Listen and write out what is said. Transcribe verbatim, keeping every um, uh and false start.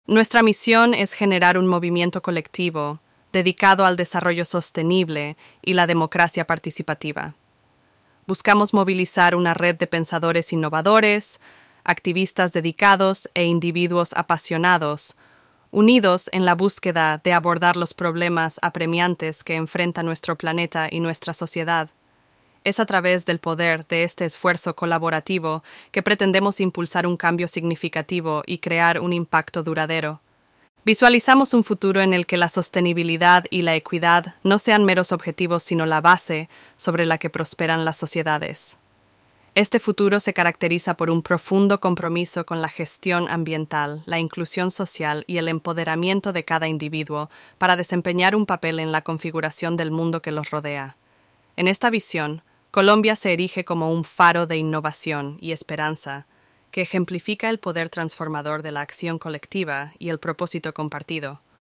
Nuestra misión es generar un movimiento colectivo dedicado al desarrollo sostenible y la democracia participativa. Buscamos movilizar una red de pensadores innovadores, activistas dedicados e individuos apasionados, unidos en la búsqueda de abordar los problemas apremiantes que enfrenta nuestro planeta y nuestra sociedad. Es a través del poder de este esfuerzo colaborativo que pretendemos impulsar un cambio significativo y crear un impacto duradero. Visualizamos un futuro en el que la sostenibilidad y la equidad no sean meros objetivos, sino la base sobre la que prosperan las sociedades. Este futuro se caracteriza por un profundo compromiso con la gestión ambiental, la inclusión social y el empoderamiento de cada individuo para desempeñar un papel en la configuración del mundo que los rodea. En esta visión, Colombia se erige como un faro de innovación y esperanza, que ejemplifica el poder transformador de la acción colectiva y el propósito compartido.